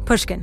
Pushkin.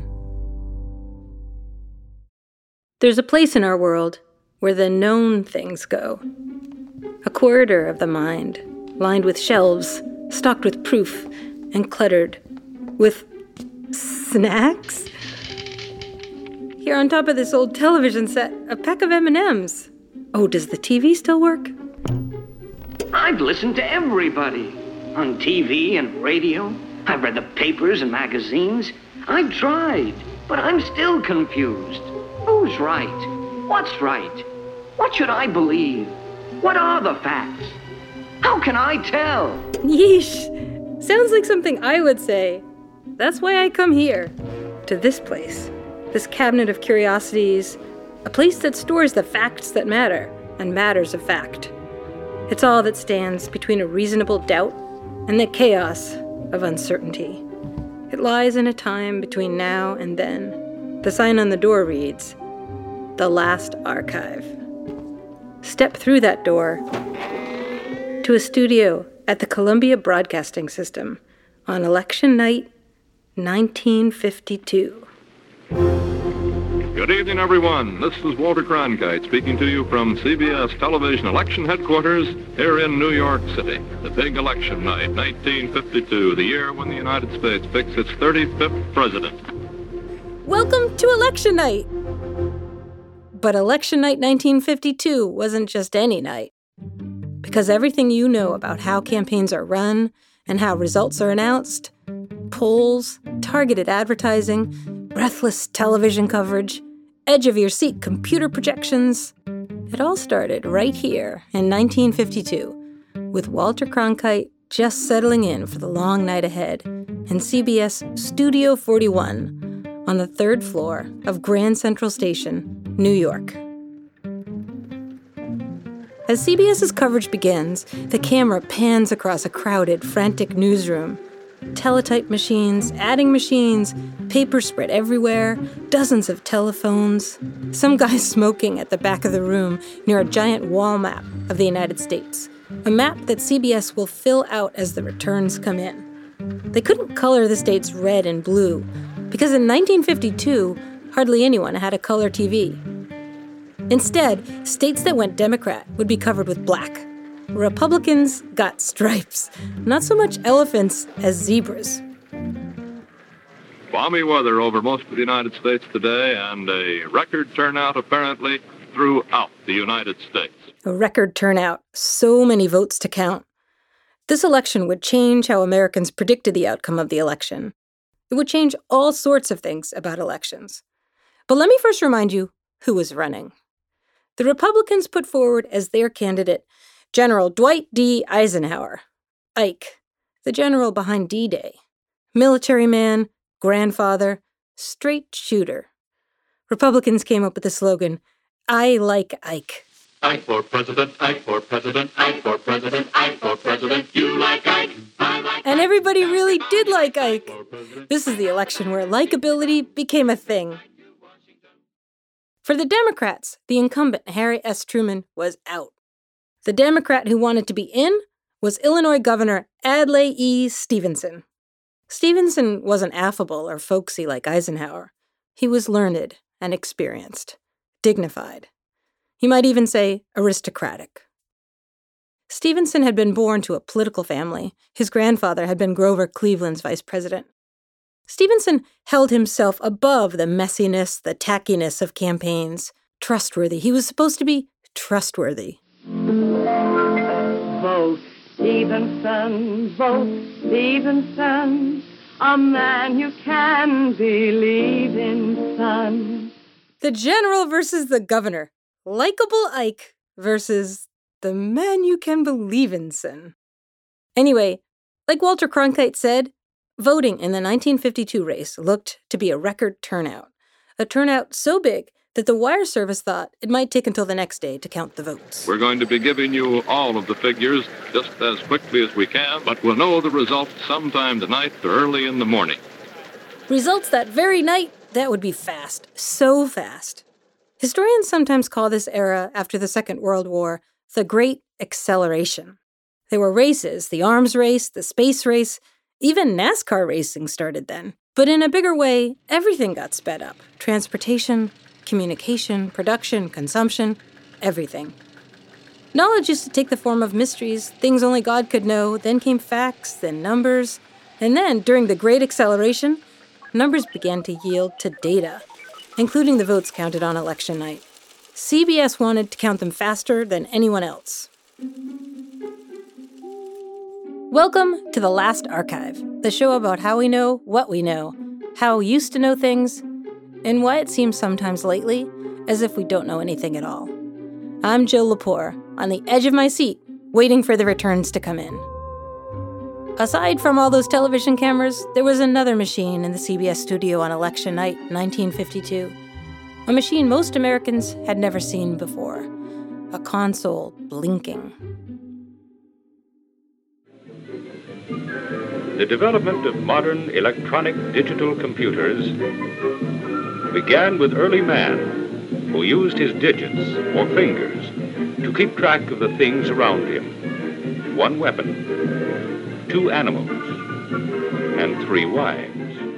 There's a place in our world where the known things go. A corridor of the mind, lined with shelves, stocked with proof, and cluttered with snacks? Here on top of this old television set, a pack of M&Ms. Oh, does the TV still work? I've listened to everybody. On TV and radio. I've read the papers and magazines. I've tried, but I'm still confused. Who's right? What's right? What should I believe? What are the facts? How can I tell? Yeesh. Sounds like something I would say. That's why I come here. To this place. This cabinet of curiosities. A place that stores the facts that matter, and matters of fact. It's all that stands between a reasonable doubt and the chaos of uncertainty. It lies in a time between now and then. The sign on the door reads, "The Last Archive." Step through that door to a studio at the Columbia Broadcasting System on election night 1952. Good evening, everyone. This is Walter Cronkite speaking to you from CBS Television Election Headquarters here in New York City. The big election night, 1952, the year when the United States picks its 35th president. Welcome to election night! But election night 1952 wasn't just any night. Because everything you know about how campaigns are run and how results are announced, polls, targeted advertising, breathless television coverage, edge-of-your-seat computer projections. It all started right here in 1952, with Walter Cronkite just settling in for the long night ahead in CBS Studio 41 on the 3rd floor of Grand Central Station, New York. As CBS's coverage begins, the camera pans across a crowded, frantic newsroom. Teletype machines, adding machines, paper spread everywhere, dozens of telephones, some guy smoking at the back of the room near a giant wall map of the United States, a map that CBS will fill out as the returns come in. They couldn't color the states red and blue, because in 1952, hardly anyone had a color TV. Instead, states that went Democrat would be covered with black. Republicans got stripes, not so much elephants as zebras. Balmy weather over most of the United States today, and a record turnout apparently throughout the United States. A record turnout, so many votes to count. This election would change how Americans predicted the outcome of the election. It would change all sorts of things about elections. But let me first remind you who was running. The Republicans put forward as their candidate General Dwight D. Eisenhower, Ike, the general behind D-Day, military man, grandfather, straight shooter. Republicans came up with the slogan, "I like Ike." Ike for president, Ike for president, Ike for president, Ike for president. You like Ike, I like Ike. And everybody really did like Ike. This is the election where likability became a thing. For the Democrats, the incumbent Harry S. Truman was out. The Democrat who wanted to be in was Illinois Governor Adlai E. Stevenson. Stevenson wasn't affable or folksy like Eisenhower. He was learned and experienced, dignified. You might even say aristocratic. Stevenson had been born to a political family. His grandfather had been Grover Cleveland's vice president. Stevenson held himself above the messiness, the tackiness of campaigns. Trustworthy. He was supposed to be trustworthy. Vote Stevenson, a man you can believe in, son. The general versus the governor. Likeable Ike versus the man you can believe in, son. Anyway, like Walter Cronkite said, voting in the 1952 race looked to be a record turnout. A turnout so big that the wire service thought it might take until the next day to count the votes. We're going to be giving you all of the figures just as quickly as we can, but we'll know the results sometime tonight or early in the morning. Results that very night? That would be fast. So fast. Historians sometimes call this era after the Second World War the Great Acceleration. There were races, the arms race, the space race, even NASCAR racing started then. But in a bigger way, everything got sped up. Transportation, communication, production, consumption, everything. Knowledge used to take the form of mysteries, things only God could know, then came facts, then numbers, and then, during the Great Acceleration, numbers began to yield to data, including the votes counted on election night. CBS wanted to count them faster than anyone else. Welcome to The Last Archive, the show about how we know what we know, how we used to know things, and why it seems sometimes lately as if we don't know anything at all. I'm Jill Lepore, on the edge of my seat, waiting for the returns to come in. Aside from all those television cameras, there was another machine in the CBS studio on election night, 1952. A machine most Americans had never seen before. A console blinking. The development of modern electronic digital computers began with early man, who used his digits or fingers to keep track of the things around him. One weapon, 2 animals, and 3 wives.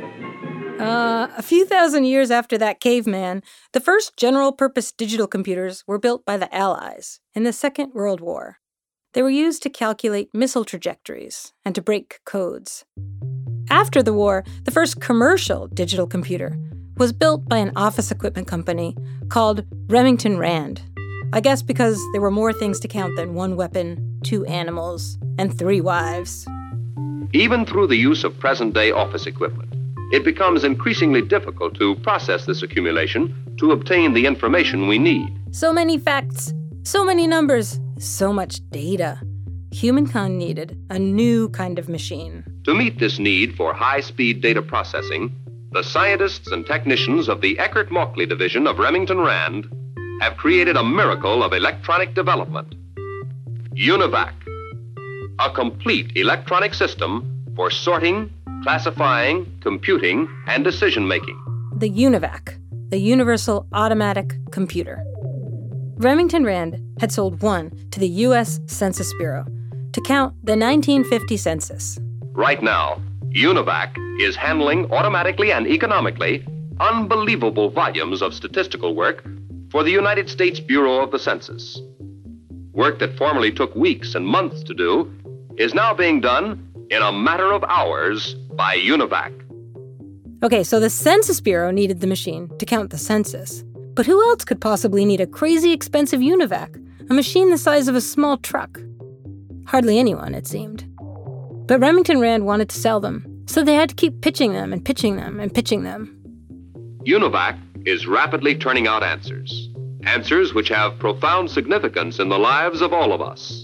A few thousand years after that caveman, the first general-purpose digital computers were built by the Allies in the Second World War. They were used to calculate missile trajectories and to break codes. After the war, the first commercial digital computer was built by an office equipment company called Remington Rand. I guess because there were more things to count than 1 weapon, 2 animals, and 3 wives. Even through the use of present-day office equipment, it becomes increasingly difficult to process this accumulation to obtain the information we need. So many facts, so many numbers, so much data. Humankind needed a new kind of machine. To meet this need for high-speed data processing, the scientists and technicians of the Eckert-Mauchly division of Remington Rand have created a miracle of electronic development. UNIVAC, a complete electronic system for sorting, classifying, computing, and decision-making. The UNIVAC, the Universal Automatic Computer. Remington Rand had sold one to the U.S. Census Bureau to count the 1950 census. Right now, UNIVAC is handling automatically and economically unbelievable volumes of statistical work for the United States Bureau of the Census. Work that formerly took weeks and months to do is now being done in a matter of hours by UNIVAC. Okay, so the Census Bureau needed the machine to count the census. But who else could possibly need a crazy expensive UNIVAC, a machine the size of a small truck? Hardly anyone, it seemed. But Remington Rand wanted to sell them, so they had to keep pitching them and pitching them and pitching them. UNIVAC is rapidly turning out answers. Answers which have profound significance in the lives of all of us.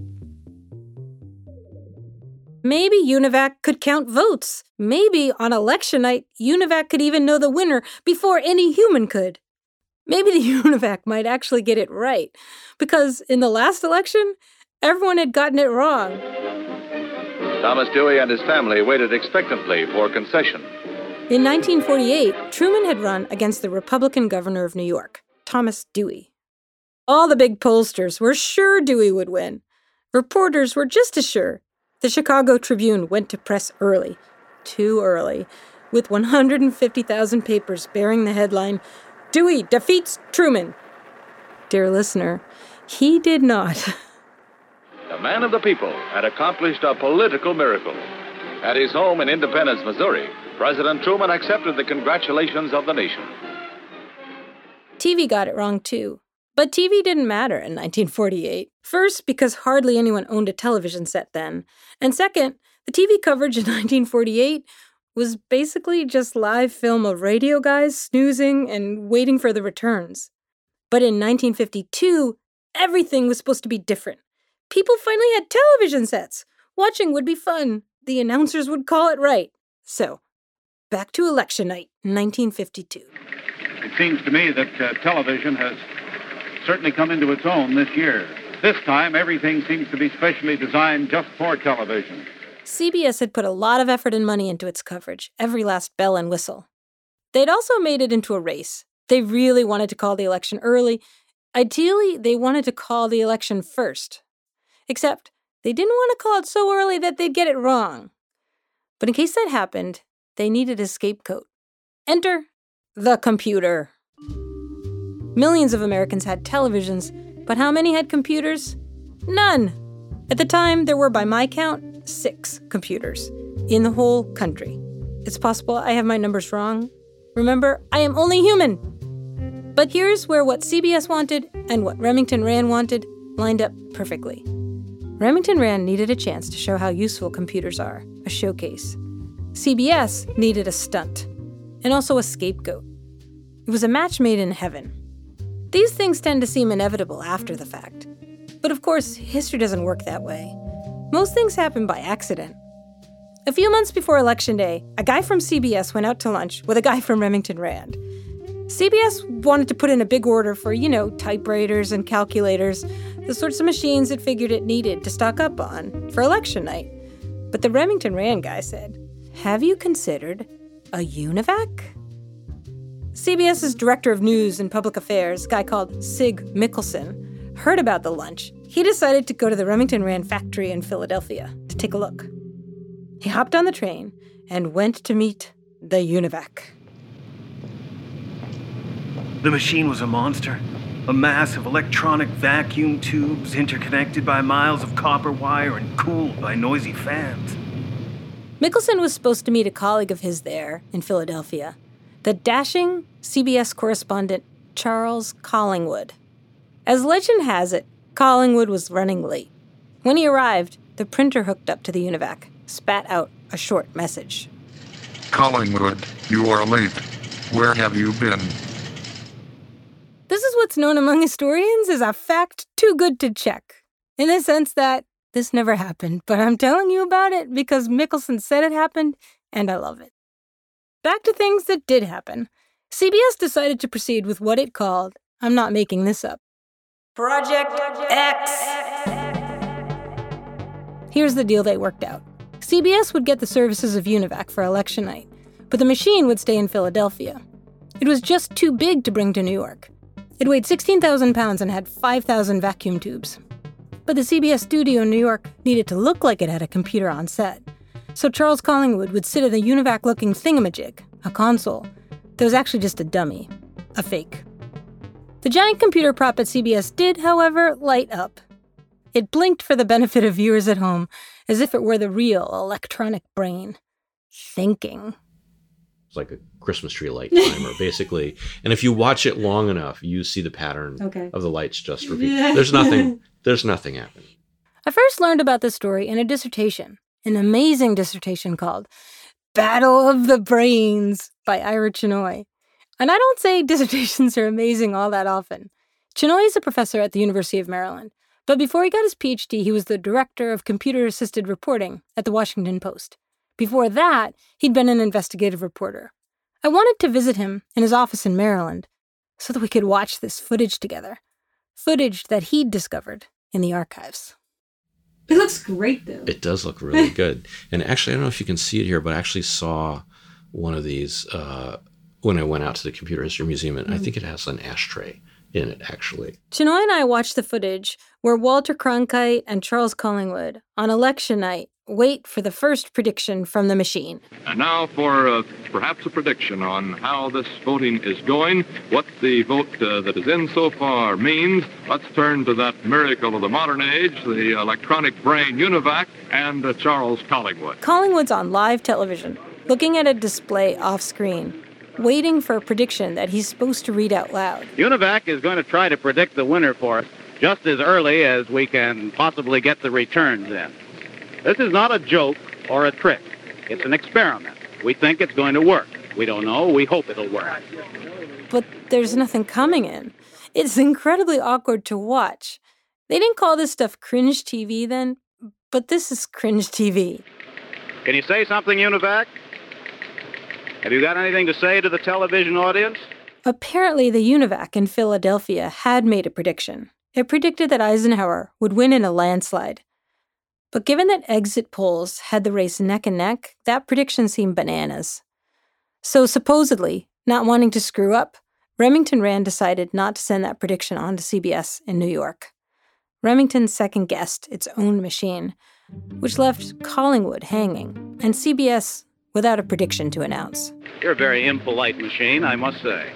Maybe UNIVAC could count votes. Maybe on election night, UNIVAC could even know the winner before any human could. Maybe the UNIVAC might actually get it right, because in the last election, everyone had gotten it wrong. Thomas Dewey and his family waited expectantly for concession. In 1948, Truman had run against the Republican governor of New York, Thomas Dewey. All the big pollsters were sure Dewey would win. Reporters were just as sure. The Chicago Tribune went to press early, too early, with 150,000 papers bearing the headline, "Dewey defeats Truman." Dear listener, he did not. The man of the people had accomplished a political miracle. At his home in Independence, Missouri, President Truman accepted the congratulations of the nation. TV got it wrong, too. But TV didn't matter in 1948. First, because hardly anyone owned a television set then. And second, the TV coverage in 1948 was basically just live film of radio guys snoozing and waiting for the returns. But in 1952, everything was supposed to be different. People finally had television sets. Watching would be fun. The announcers would call it right. So, back to election night, 1952. It seems to me that television has certainly come into its own this year. This time, everything seems to be specially designed just for television. CBS had put a lot of effort and money into its coverage, every last bell and whistle. They'd also made it into a race. They really wanted to call the election early. Ideally, they wanted to call the election first. Except, they didn't want to call it so early that they'd get it wrong. But in case that happened, they needed a scapegoat. Enter the computer. Millions of Americans had televisions, but how many had computers? None. At the time, there were, by my count, 6 computers in the whole country. It's possible I have my numbers wrong. Remember, I am only human. But here's where what CBS wanted and what Remington Rand wanted lined up perfectly. Remington Rand needed a chance to show how useful computers are, a showcase. CBS needed a stunt, and also a scapegoat. It was a match made in heaven. These things tend to seem inevitable after the fact. But of course, history doesn't work that way. Most things happen by accident. A few months before Election Day, a guy from CBS went out to lunch with a guy from Remington Rand. CBS wanted to put in a big order for, typewriters and calculators, the sorts of machines it figured it needed to stock up on for election night. But the Remington Rand guy said, "Have you considered a UNIVAC?" CBS's director of news and public affairs, a guy called Sig Mickelson, heard about the lunch. He decided to go to the Remington Rand factory in Philadelphia to take a look. He hopped on the train and went to meet the UNIVAC. The machine was a monster. A mass of electronic vacuum tubes interconnected by miles of copper wire and cooled by noisy fans. Mickelson was supposed to meet a colleague of his there in Philadelphia, the dashing CBS correspondent Charles Collingwood. As legend has it, Collingwood was running late. When he arrived, the printer hooked up to the UNIVAC spat out a short message. "Collingwood, you are late. Where have you been?" This is what's known among historians as a fact too good to check, in the sense that this never happened, but I'm telling you about it because Mickelson said it happened, and I love it. Back to things that did happen. CBS decided to proceed with what it called, I'm not making this up, Project X. Here's the deal they worked out. CBS would get the services of UNIVAC for election night, but the machine would stay in Philadelphia. It was just too big to bring to New York. It weighed 16,000 pounds and had 5,000 vacuum tubes. But the CBS studio in New York needed to look like it had a computer on set. So Charles Collingwood would sit at a UNIVAC-looking thingamajig, a console, that was actually just a dummy, a fake. The giant computer prop at CBS did, however, light up. It blinked for the benefit of viewers at home, as if it were the real electronic brain, thinking. It's like a Christmas tree light timer, basically. And if you watch it long enough, you see the pattern of the lights just repeat. Yeah. There's nothing happening. I first learned about this story in a dissertation, an amazing dissertation called Battle of the Brains by Ira Chenoy. And I don't say dissertations are amazing all that often. Chenoy is a professor at the University of Maryland, but before he got his PhD, he was the director of computer-assisted reporting at the Washington Post. Before that, he'd been an investigative reporter. I wanted to visit him in his office in Maryland so that we could watch this footage together. Footage that he'd discovered in the archives. It looks great, though. It does look really good. And actually, I don't know if you can see it here, but I actually saw one of these when I went out to the Computer History Museum, and I think it has an ashtray in it, actually. Chenoy and I watched the footage where Walter Cronkite and Charles Collingwood, on election night, wait for the first prediction from the machine. And now for perhaps a prediction on how this voting is going, what the vote that is in so far means. Let's turn to that miracle of the modern age, the electronic brain UNIVAC, and Charles Collingwood. Collingwood's on live television, looking at a display off-screen, waiting for a prediction that he's supposed to read out loud. UNIVAC is going to try to predict the winner for us just as early as we can possibly get the returns in. This is not a joke or a trick. It's an experiment. We think it's going to work. We don't know. We hope it'll work. But there's nothing coming in. It's incredibly awkward to watch. They didn't call this stuff cringe TV then, but this is cringe TV. Can you say something, UNIVAC? Have you got anything to say to the television audience? Apparently, the UNIVAC in Philadelphia had made a prediction. It predicted that Eisenhower would win in a landslide. But given that exit polls had the race neck and neck, that prediction seemed bananas. So supposedly, not wanting to screw up, Remington Rand decided not to send that prediction on to CBS in New York. Remington second-guessed its own machine, which left Collingwood hanging, and CBS without a prediction to announce. You're a very impolite machine, I must say.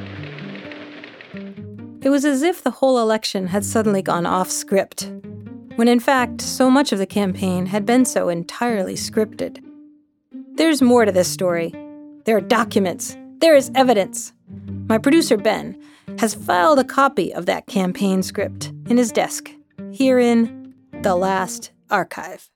It was as if the whole election had suddenly gone off script, when in fact, so much of the campaign had been so entirely scripted. There's more to this story. There are documents. There is evidence. My producer, Ben, has filed a copy of that campaign script in his desk, here in The Last Archive.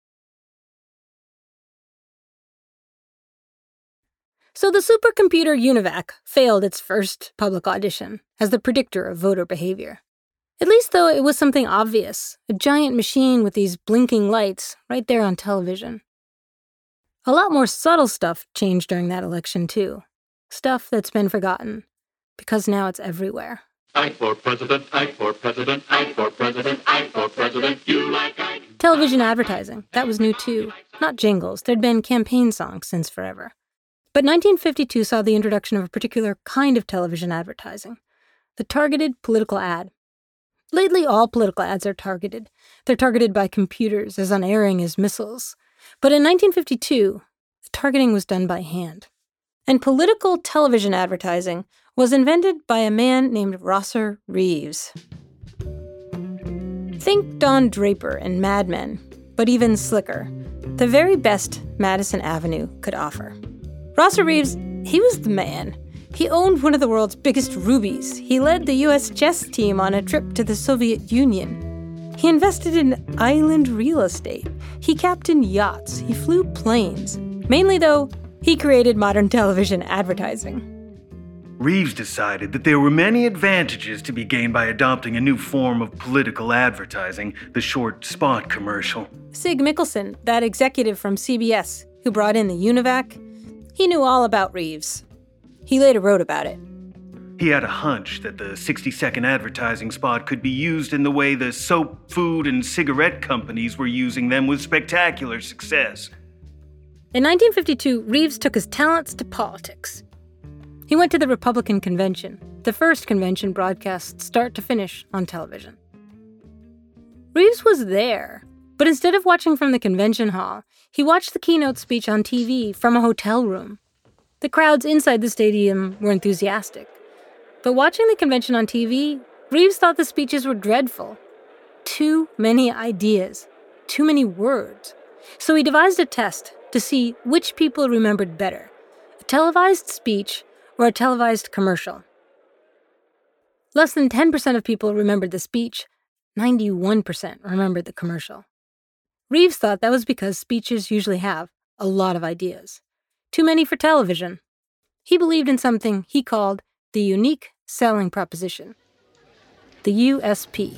So the supercomputer UNIVAC failed its first public audition as the predictor of voter behavior. At least though it was something obvious, a giant machine with these blinking lights right there on television. A lot more subtle stuff changed during that election too. Stuff that's been forgotten, because now it's everywhere. I for president, I for president, I for president, I for president, you like I. Television advertising, that was new too. Not jingles, there'd been campaign songs since forever. But 1952 saw the introduction of a particular kind of television advertising, the targeted political ad. Lately, all political ads are targeted. They're targeted by computers, as unerring as missiles. But in 1952, the targeting was done by hand. And political television advertising was invented by a man named Rosser Reeves. Think Don Draper in Mad Men, but even slicker. The very best Madison Avenue could offer. Rosser Reeves, he was the man. He owned one of the world's biggest rubies. He led the U.S. chess team on a trip to the Soviet Union. He invested in island real estate. He captained yachts. He flew planes. Mainly, though, he created modern television advertising. Reeves decided that there were many advantages to be gained by adopting a new form of political advertising, the short spot commercial. Sig Mickelson, that executive from CBS who brought in the UNIVAC, he knew all about Reeves. He later wrote about it. He had a hunch that the 60-second advertising spot could be used in the way the soap, food, and cigarette companies were using them with spectacular success. In 1952, Reeves took his talents to politics. He went to the Republican convention, the first convention broadcast start to finish on television. Reeves was there, but instead of watching from the convention hall, he watched the keynote speech on TV from a hotel room. The crowds inside the stadium were enthusiastic. But watching the convention on TV, Reeves thought the speeches were dreadful. Too many ideas, too many words. So he devised a test to see which people remembered better, a televised speech or a televised commercial. Less than 10% of people remembered the speech, 91% remembered the commercial. Reeves thought that was because speeches usually have a lot of ideas. Too many for television. He believed in something he called the unique selling proposition, the USP.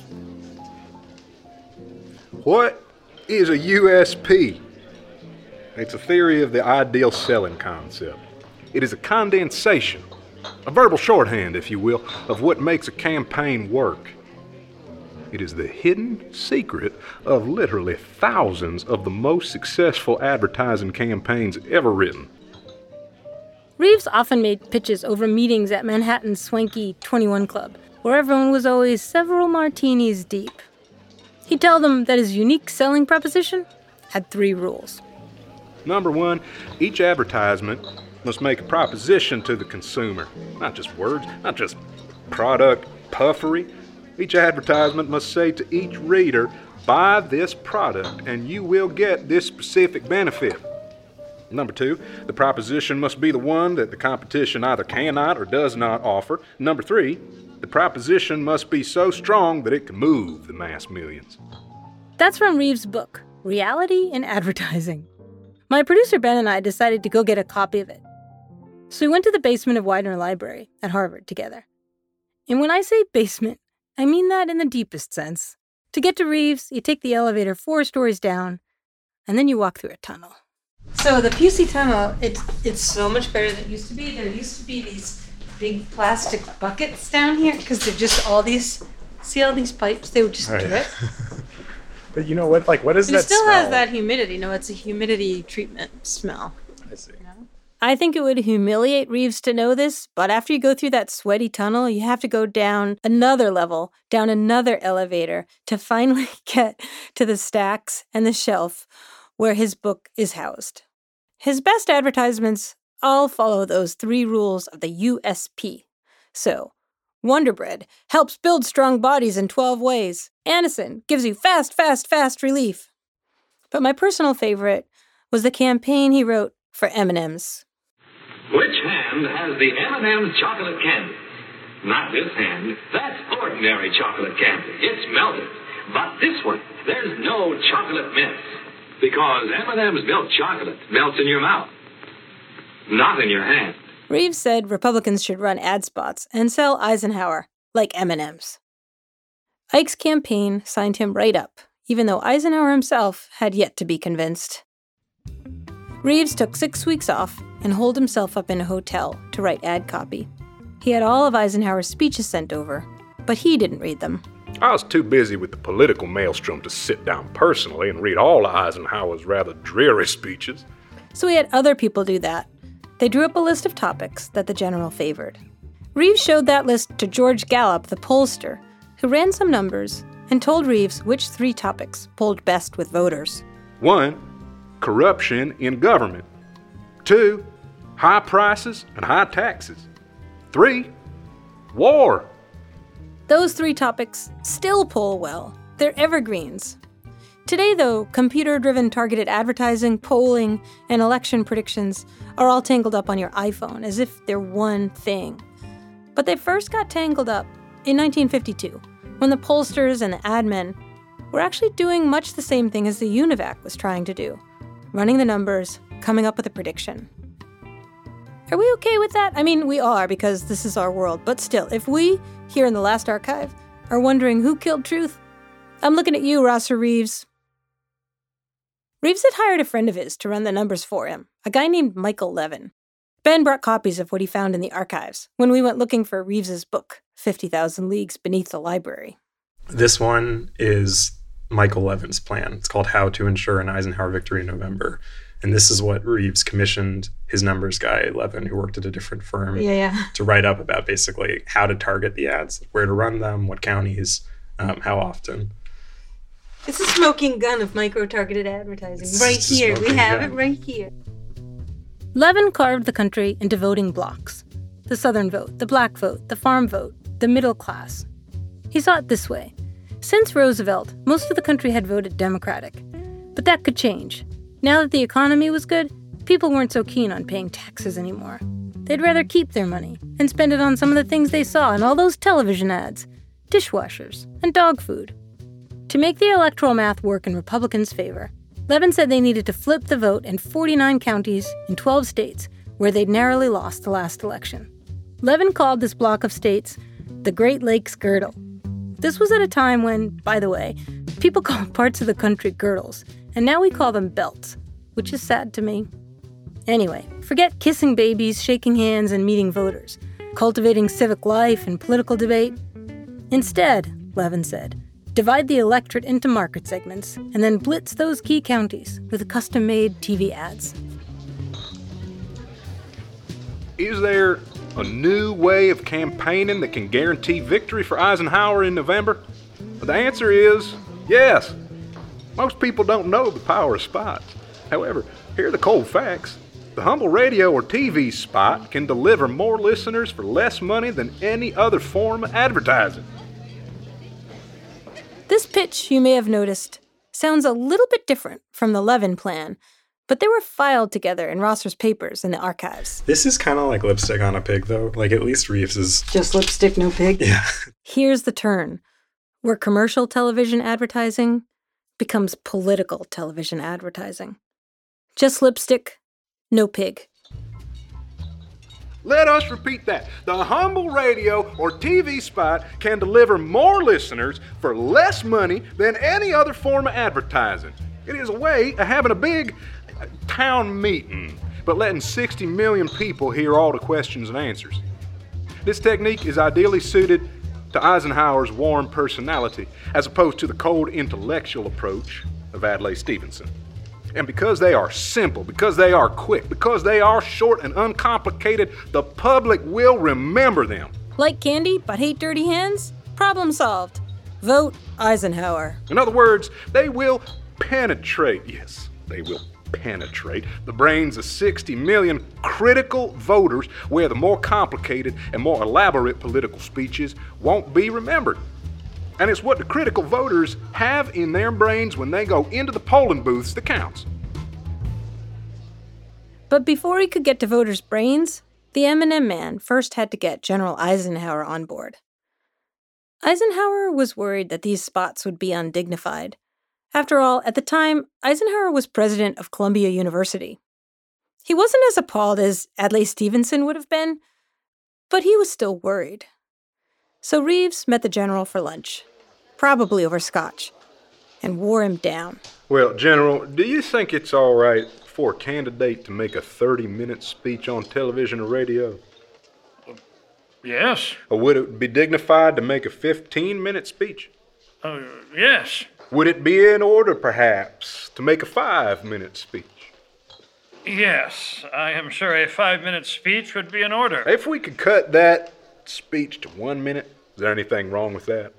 What is a USP? It's a theory of the ideal selling concept. It is a condensation, a verbal shorthand, if you will, of what makes a campaign work. It is the hidden secret of literally thousands of the most successful advertising campaigns ever written. Reeves often made pitches over meetings at Manhattan's swanky 21 Club, where everyone was always several martinis deep. He'd tell them that his unique selling proposition had 3 rules. Number 1, each advertisement must make a proposition to the consumer. Not just words, not just product puffery. Each advertisement must say to each reader, buy this product and you will get this specific benefit. Number 2, the proposition must be the one that the competition either cannot or does not offer. Number 3, the proposition must be so strong that it can move the mass millions. That's from Reeves' book, Reality in Advertising. My producer Ben and I decided to go get a copy of it. So we went to the basement of Widener Library at Harvard together. And when I say basement, I mean that in the deepest sense. To get to Reeves, you take the elevator 4 stories down, and then you walk through a tunnel. So the Pusey Tunnel, it's so much better than it used to be. There used to be these big plastic buckets down here, because they're just all these, see all these pipes? They would just drip. But you know what, what is that smell? It still has that humidity. It's a humidity treatment smell. I see. I think it would humiliate Reeves to know this, but after you go through that sweaty tunnel, you have to go down another level, down another elevator, to finally get to the stacks and the shelf where his book is housed. His best advertisements all follow those 3 rules of the USP. So, Wonder Bread helps build strong bodies in 12 ways. Anacin gives you fast, fast, fast relief. But my personal favorite was the campaign he wrote for M&M's. Which hand has the M&M's chocolate candy? Not this hand. That's ordinary chocolate candy. It's melted. But this one, there's no chocolate mints. Because M&M's milk chocolate melts in your mouth, not in your hand. Reeves said Republicans should run ad spots and sell Eisenhower like M&M's. Ike's campaign signed him right up, even though Eisenhower himself had yet to be convinced. Reeves took 6 weeks off and holed himself up in a hotel to write ad copy. He had all of Eisenhower's speeches sent over, but he didn't read them. I was too busy with the political maelstrom to sit down personally and read all of Eisenhower's rather dreary speeches. So he had other people do that. They drew up a list of topics that the general favored. Reeves showed that list to George Gallup, the pollster, who ran some numbers and told Reeves which 3 topics polled best with voters. 1, corruption in government. 2, high prices and high taxes. 3, war. Those 3 topics still poll well. They're evergreens. Today, though, computer-driven targeted advertising, polling, and election predictions are all tangled up on your iPhone as if they're one thing. But they first got tangled up in 1952, when the pollsters and the ad men were actually doing much the same thing as the UNIVAC was trying to do, running the numbers, coming up with a prediction. Are we okay with that? I mean, we are, because this is our world. But still, if we, here in the Last Archive, are wondering who killed Truth, I'm looking at you, Rosser Reeves. Reeves had hired a friend of his to run the numbers for him, a guy named Michael Levin. Ben brought copies of what he found in the archives when we went looking for Reeves's book, 50,000 Leagues Beneath the Library. This one is Michael Levin's plan. It's called How to Ensure an Eisenhower Victory in November. And this is what Reeves commissioned his numbers guy, Levin, who worked at a different firm, to write up about basically how to target the ads, where to run them, what counties, how often. It's a smoking gun of micro-targeted advertising. Right here. We have it right here. Levin carved the country into voting blocks. The Southern vote, the Black vote, the farm vote, the middle class. He saw it this way. Since Roosevelt, most of the country had voted Democratic. But that could change. Now that the economy was good, people weren't so keen on paying taxes anymore. They'd rather keep their money and spend it on some of the things they saw in all those television ads, dishwashers, and dog food. To make the electoral math work in Republicans' favor, Levin said they needed to flip the vote in 49 counties in 12 states where they'd narrowly lost the last election. Levin called this block of states the Great Lakes Girdle. This was at a time when, by the way, people called parts of the country girdles, and now we call them belts, which is sad to me. Anyway, forget kissing babies, shaking hands, and meeting voters, cultivating civic life and political debate. Instead, Levin said, divide the electorate into market segments and then blitz those key counties with custom-made TV ads. Is there a new way of campaigning that can guarantee victory for Eisenhower in November? The answer is yes. Most people don't know the power of spots. However, here are the cold facts. The humble radio or TV spot can deliver more listeners for less money than any other form of advertising. This pitch, you may have noticed, sounds a little bit different from the Levin plan, but they were filed together in Rosser's papers in the archives. This is kind of like lipstick on a pig, though. Like, at least Reeves is... Just lipstick, no pig? Yeah. Here's the turn, where commercial television advertising becomes political television advertising. Just lipstick, no pig. Let us repeat that. The humble radio or TV spot can deliver more listeners for less money than any other form of advertising. It is a way of having a big town meeting, but letting 60 million people hear all the questions and answers. This technique is ideally suited to Eisenhower's warm personality, as opposed to the cold intellectual approach of Adlai Stevenson. And because they are simple, because they are quick, because they are short and uncomplicated, the public will remember them. Like candy, but hate dirty hands? Problem solved. Vote Eisenhower. In other words, they will penetrate. Yes, they will penetrate the brains of 60 million critical voters where the more complicated and more elaborate political speeches won't be remembered. And it's what the critical voters have in their brains when they go into the polling booths that counts. But before he could get to voters' brains, the M&M man first had to get General Eisenhower on board. Eisenhower was worried that these spots would be undignified. After all, at the time, Eisenhower was president of Columbia University. He wasn't as appalled as Adlai Stevenson would have been, but he was still worried. So Reeves met the general for lunch, probably over scotch, and wore him down. Well, General, do you think it's all right for a candidate to make a 30-minute speech on television or radio? Yes. Or would it be dignified to make a 15-minute speech? Yes. Would it be in order, perhaps, to make a 5-minute speech? Yes, I am sure a 5-minute speech would be in order. If we could cut that speech to 1 minute, is there anything wrong with that?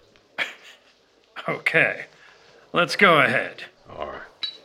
Okay, let's go ahead. All right.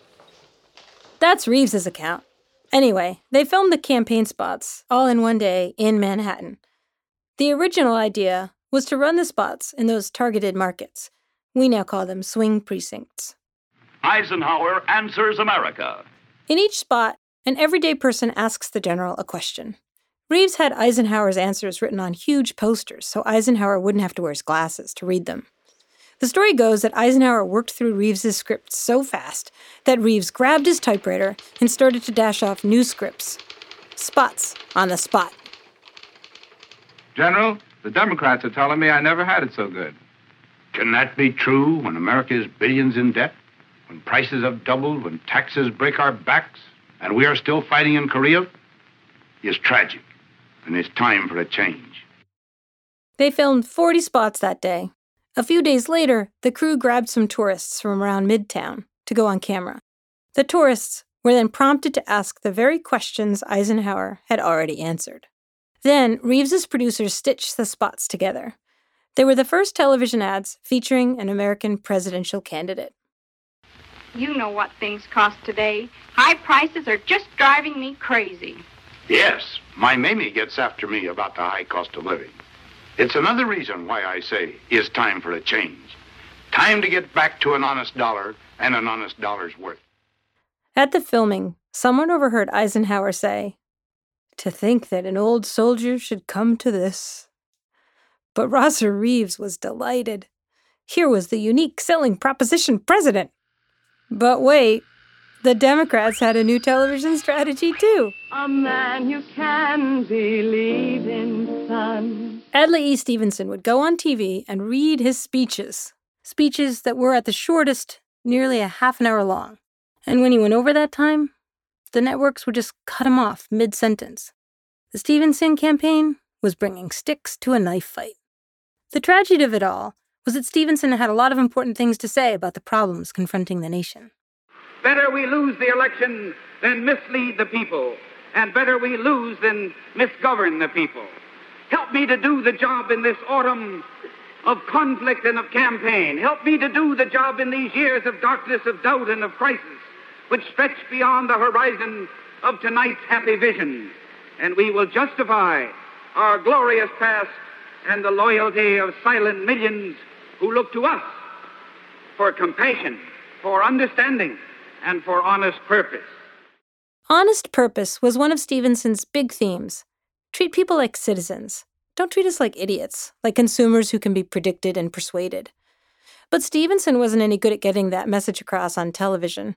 That's Reeves's account. Anyway, they filmed the campaign spots all in one day in Manhattan. The original idea was to run the spots in those targeted markets. We now call them swing precincts. Eisenhower answers America. In each spot, an everyday person asks the general a question. Reeves had Eisenhower's answers written on huge posters, so Eisenhower wouldn't have to wear his glasses to read them. The story goes that Eisenhower worked through Reeves's script so fast that Reeves grabbed his typewriter and started to dash off new scripts. Spots on the spot. General, the Democrats are telling me I never had it so good. Can that be true when America is billions in debt? When prices have doubled? When taxes break our backs? And we are still fighting in Korea? It's tragic, and it's time for a change. They filmed 40 spots that day. A few days later, the crew grabbed some tourists from around Midtown to go on camera. The tourists were then prompted to ask the very questions Eisenhower had already answered. Then, Reeves's producers stitched the spots together. They were the first television ads featuring an American presidential candidate. You know what things cost today. High prices are just driving me crazy. Yes, my Mamie gets after me about the high cost of living. It's another reason why I say it's time for a change. Time to get back to an honest dollar and an honest dollar's worth. At the filming, someone overheard Eisenhower say, "To think that an old soldier should come to this." But Rosser Reeves was delighted. Here was the unique selling proposition president. But wait, the Democrats had a new television strategy too. A man you can believe in, son. Adlai E. Stevenson would go on TV and read his speeches that were at the shortest nearly a half an hour long. And when he went over that time, the networks would just cut him off mid-sentence. The Stevenson campaign was bringing sticks to a knife fight. The tragedy of it all was that Stevenson had a lot of important things to say about the problems confronting the nation. Better we lose the election than mislead the people, and better we lose than misgovern the people. Help me to do the job in this autumn of conflict and of campaign. Help me to do the job in these years of darkness, of doubt, and of crisis, which stretch beyond the horizon of tonight's happy vision. And we will justify our glorious past and the loyalty of silent millions who look to us for compassion, for understanding, and for honest purpose. Honest purpose was one of Stevenson's big themes. Treat people like citizens. Don't treat us like idiots, like consumers who can be predicted and persuaded. But Stevenson wasn't any good at getting that message across on television.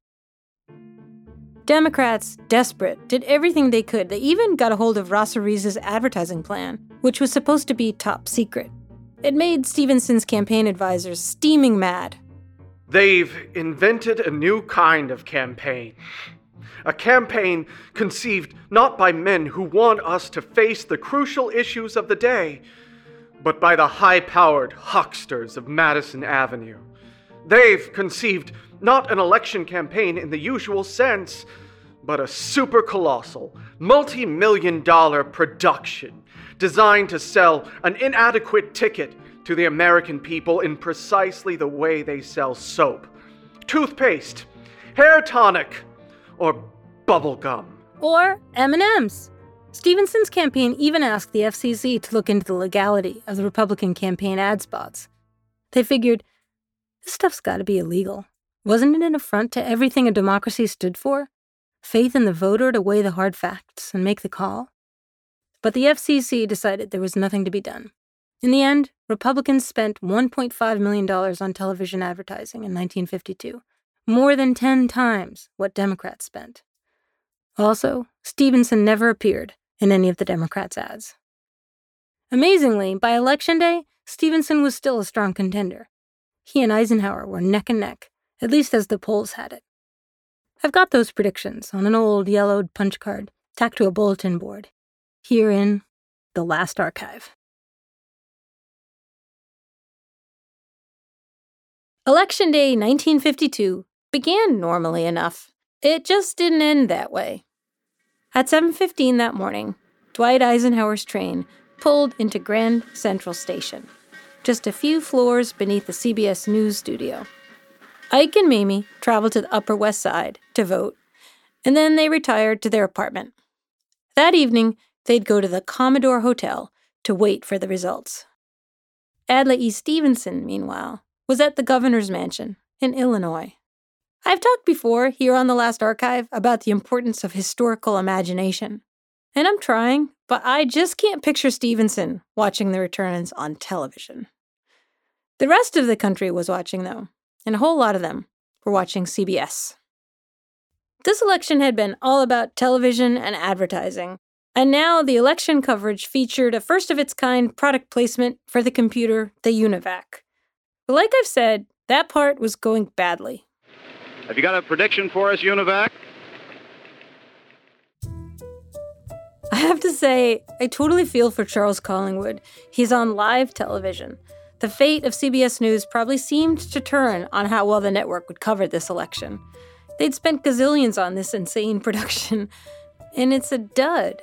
Democrats, desperate, did everything they could. They even got a hold of Rosser Reeves's advertising plan, which was supposed to be top secret. It made Stevenson's campaign advisors steaming mad. They've invented a new kind of campaign. A campaign conceived not by men who want us to face the crucial issues of the day, but by the high-powered hucksters of Madison Avenue. They've conceived not an election campaign in the usual sense, but a super-colossal, multi-million-dollar production designed to sell an inadequate ticket to the American people in precisely the way they sell soap, toothpaste, hair tonic, or bubble gum. Or M&Ms. Stevenson's campaign even asked the FCC to look into the legality of the Republican campaign ad spots. They figured, this stuff's got to be illegal. Wasn't it an affront to everything a democracy stood for? Faith in the voter to weigh the hard facts and make the call? But the FCC decided there was nothing to be done. In the end, Republicans spent $1.5 million on television advertising in 1952, more than 10 times what Democrats spent. Also, Stevenson never appeared in any of the Democrats' ads. Amazingly, by Election Day, Stevenson was still a strong contender. He and Eisenhower were neck and neck, at least as the polls had it. I've got those predictions on an old yellowed punch card tacked to a bulletin board, here in the Last Archive. Election Day 1952 began normally enough. It just didn't end that way. At 7:15 that morning, Dwight Eisenhower's train pulled into Grand Central Station, just a few floors beneath the CBS News studio. Ike and Mamie traveled to the Upper West Side to vote, and then they retired to their apartment. That evening, they'd go to the Commodore Hotel to wait for the results. Adlai E. Stevenson, meanwhile, was at the governor's mansion in Illinois. I've talked before here on The Last Archive about the importance of historical imagination. And I'm trying, but I just can't picture Stevenson watching the returns on television. The rest of the country was watching, though, and a whole lot of them were watching CBS. This election had been all about television and advertising, and now the election coverage featured a first-of-its-kind product placement for the computer, the UNIVAC. But like I've said, that part was going badly. Have you got a prediction for us, UNIVAC? I have to say, I totally feel for Charles Collingwood. He's on live television. The fate of CBS News probably seemed to turn on how well the network would cover this election. They'd spent gazillions on this insane production, and it's a dud.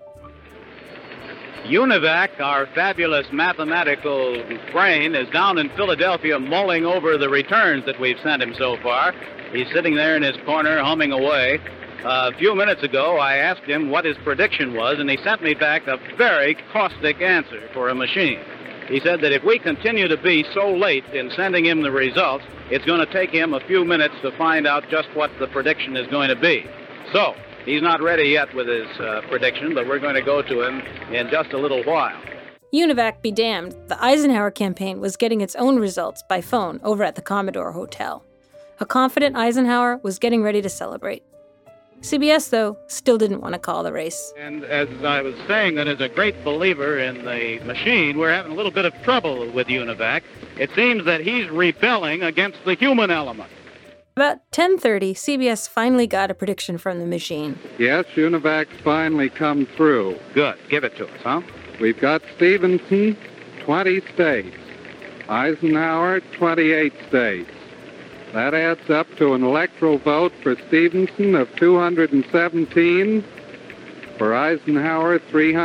UNIVAC, our fabulous mathematical brain, is down in Philadelphia mulling over the returns that we've sent him so far. He's sitting there in his corner humming away. A few minutes ago, I asked him what his prediction was, and he sent me back a very caustic answer for a machine. He said that if we continue to be so late in sending him the results, it's going to take him a few minutes to find out just what the prediction is going to be. So, he's not ready yet with his prediction, but we're going to go to him in just a little while. UNIVAC be damned, the Eisenhower campaign was getting its own results by phone over at the Commodore Hotel. A confident Eisenhower was getting ready to celebrate. CBS, though, still didn't want to call the race. And as I was saying, that as a great believer in the machine, we're having a little bit of trouble with UNIVAC. It seems that he's rebelling against the human element. About 10:30, CBS finally got a prediction from the machine. Yes, UNIVAC's finally come through. Good. Give it to us, huh? We've got Stevenson, 20 states. Eisenhower, 28 states. That adds up to an electoral vote for Stevenson of 217, for Eisenhower,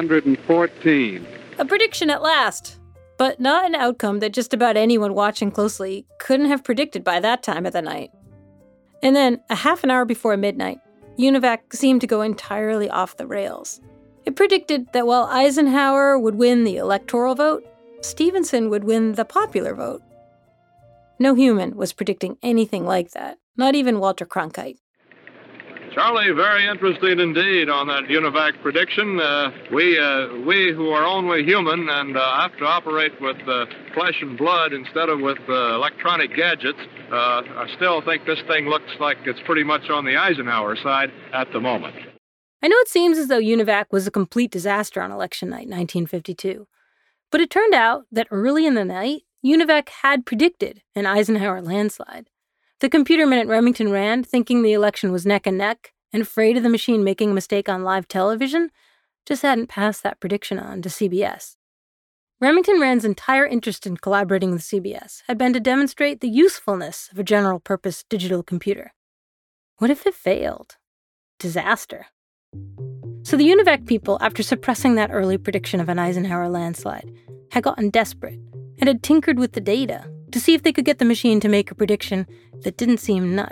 314. A prediction at last, but not an outcome that just about anyone watching closely couldn't have predicted by that time of the night. And then, a half an hour before midnight, UNIVAC seemed to go entirely off the rails. It predicted that while Eisenhower would win the electoral vote, Stevenson would win the popular vote. No human was predicting anything like that, not even Walter Cronkite. Charlie, very interesting indeed on that UNIVAC prediction. We who are only human and have to operate with flesh and blood instead of with electronic gadgets, I still think this thing looks like it's pretty much on the Eisenhower side at the moment. I know it seems as though UNIVAC was a complete disaster on election night 1952, but it turned out that early in the night, UNIVAC had predicted an Eisenhower landslide. The computermen at Remington Rand, thinking the election was neck and neck and afraid of the machine making a mistake on live television, just hadn't passed that prediction on to CBS. Remington Rand's entire interest in collaborating with CBS had been to demonstrate the usefulness of a general-purpose digital computer. What if it failed? Disaster. So the UNIVAC people, after suppressing that early prediction of an Eisenhower landslide, had gotten desperate and had tinkered with the data to see if they could get the machine to make a prediction that didn't seem nuts.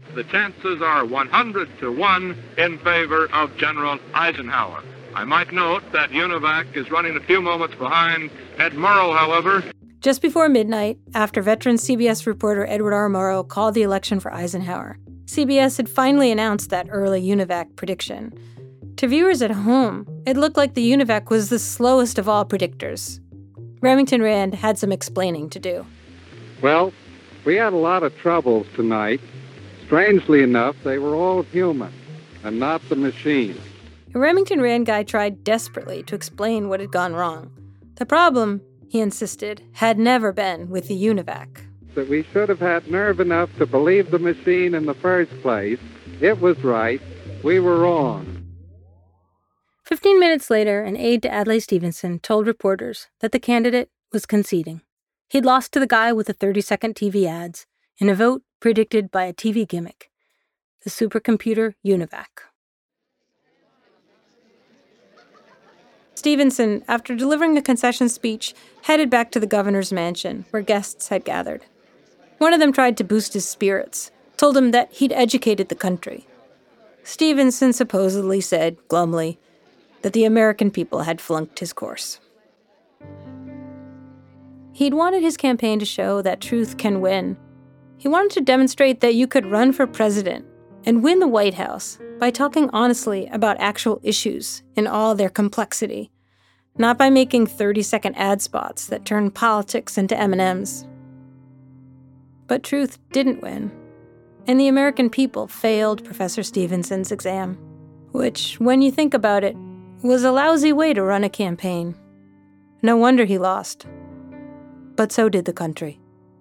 The chances are 100 to 1 in favor of General Eisenhower. I might note that UNIVAC is running a few moments behind Ed Murrow, however. Just before midnight, after veteran CBS reporter Edward R. Murrow called the election for Eisenhower, CBS had finally announced that early UNIVAC prediction. To viewers at home, it looked like the UNIVAC was the slowest of all predictors. Remington Rand had some explaining to do. Well, we had a lot of troubles tonight. Strangely enough, they were all human, and not the machine. The Remington Rand guy tried desperately to explain what had gone wrong. The problem, he insisted, had never been with the UNIVAC. That we should have had nerve enough to believe the machine in the first place. It was right. We were wrong. 15 minutes later, an aide to Adlai Stevenson told reporters that the candidate was conceding. He'd lost to the guy with the 30-second TV ads in a vote predicted by a TV gimmick, the supercomputer UNIVAC. Stevenson, after delivering a concession speech, headed back to the governor's mansion, where guests had gathered. One of them tried to boost his spirits, told him that he'd educated the country. Stevenson supposedly said, glumly, that the American people had flunked his course. He'd wanted his campaign to show that truth can win. He wanted to demonstrate that you could run for president and win the White House by talking honestly about actual issues in all their complexity, not by making 30-second ad spots that turn politics into M&Ms. But truth didn't win, and the American people failed Professor Stevenson's exam, which, when you think about it, was a lousy way to run a campaign. No wonder he lost. But so did the country.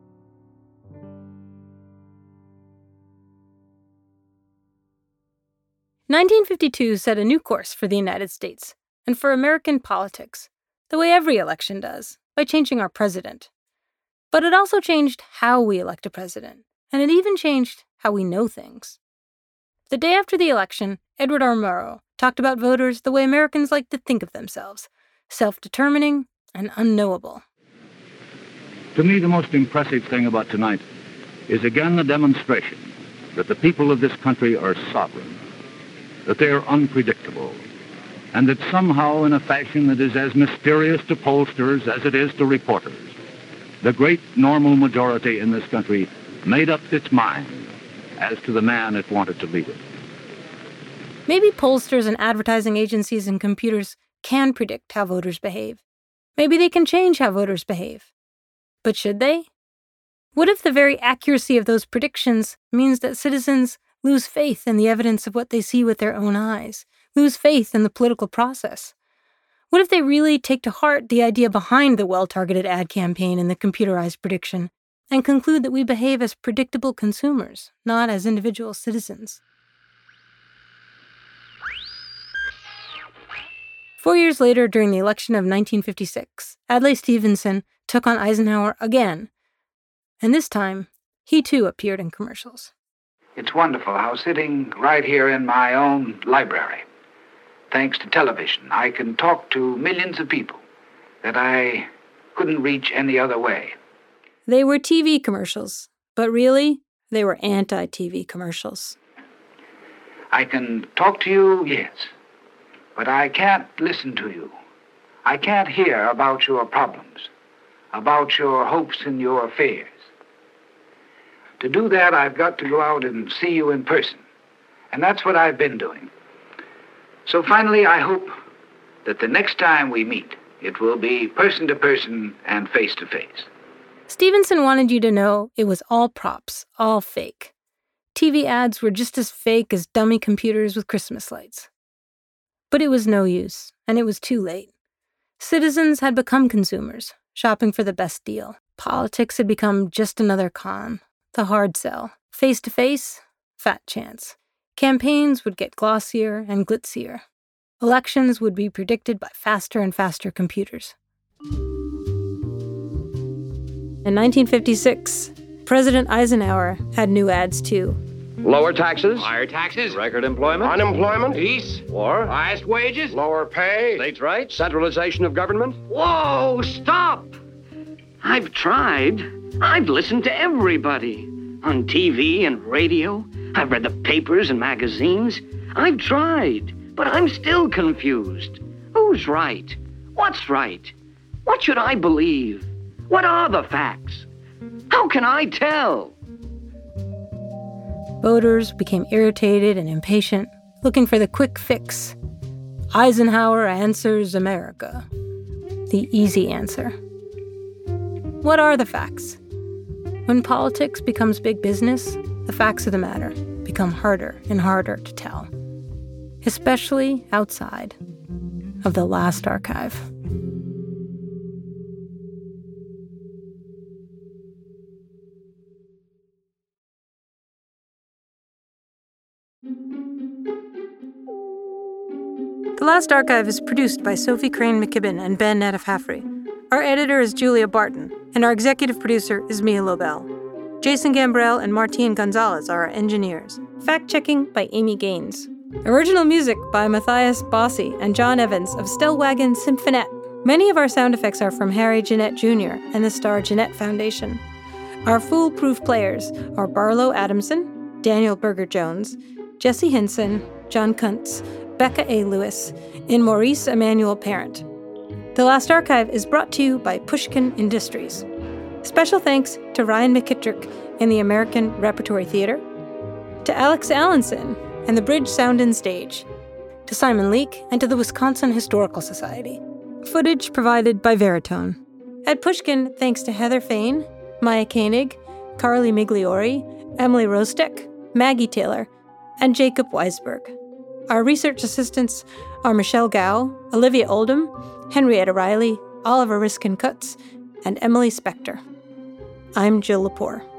"1952 set a new course for the United States and for American politics, the way every election does, by changing our president. But it also changed how we elect a president, and it even changed how we know things. The day after the election, Edward R. Murrow talked about voters the way Americans like to think of themselves, self-determining and unknowable. To me, the most impressive thing about tonight is again the demonstration that the people of this country are sovereign, that they are unpredictable, and that somehow in a fashion that is as mysterious to pollsters as it is to reporters, the great normal majority in this country made up its mind as to the man it wanted to lead it. Maybe pollsters and advertising agencies and computers can predict how voters behave. Maybe they can change how voters behave. But should they? What if the very accuracy of those predictions means that citizens lose faith in the evidence of what they see with their own eyes, lose faith in the political process? What if they really take to heart the idea behind the well-targeted ad campaign and the computerized prediction, and conclude that we behave as predictable consumers, not as individual citizens? 4 years later, during the election of 1956, Adlai Stevenson took on Eisenhower again, and this time, he too appeared in commercials. It's wonderful how sitting right here in my own library, thanks to television, I can talk to millions of people that I couldn't reach any other way. They were TV commercials, but really, they were anti-TV commercials. I can talk to you, yes, but I can't listen to you. I can't hear about your problems, about your hopes and your fears. To do that, I've got to go out and see you in person, and that's what I've been doing. So finally, I hope that the next time we meet, it will be person to person and face to face. Stevenson wanted you to know it was all props, all fake. TV ads were just as fake as dummy computers with Christmas lights. But it was no use, and it was too late. Citizens had become consumers, shopping for the best deal. Politics had become just another con, the hard sell. Face-to-face, fat chance. Campaigns would get glossier and glitzier. Elections would be predicted by faster and faster computers. In 1956, President Eisenhower had new ads too. Lower taxes. Higher taxes. Record employment. Unemployment. Peace. War. Highest wages. Lower pay. States' rights. Centralization of government. Whoa, stop! I've tried. I've listened to everybody. On TV and radio. I've read the papers and magazines. I've tried, but I'm still confused. Who's right? What's right? What should I believe? What are the facts? How can I tell? Voters became irritated and impatient, looking for the quick fix. Eisenhower answers America. The easy answer. What are the facts? When politics becomes big business, the facts of the matter become harder and harder to tell, especially outside of the last archive. The Last Archive is produced by Sophie Crane McKibben and Ben Nadif-Hafrey. Our editor is Julia Barton, and our executive producer is Mia Lobel. Jason Gambrell and Martine Gonzalez are our engineers. Fact-checking by Amy Gaines. Original music by Matthias Bossi and John Evans of Stellwagen Symphonette. Many of our sound effects are from Harry Jeanette Jr. and the Star Jeanette Foundation. Our foolproof players are Barlow Adamson, Daniel Berger-Jones, Jesse Hinson, John Kuntz, Becca A. Lewis, and Maurice Emmanuel Parent. The Last Archive is brought to you by Pushkin Industries. Special thanks to Ryan McKittrick and the American Repertory Theater, to Alex Allenson and the Bridge Sound and Stage, to Simon Leake and to the Wisconsin Historical Society. Footage provided by Veritone. At Pushkin, thanks to Heather Fain, Maya Koenig, Carly Migliori, Emily Rostek, Maggie Taylor, and Jacob Weisberg. Our research assistants are Michelle Gao, Olivia Oldham, Henrietta Riley, Oliver Riskin-Kutz, and Emily Spector. I'm Jill Lepore.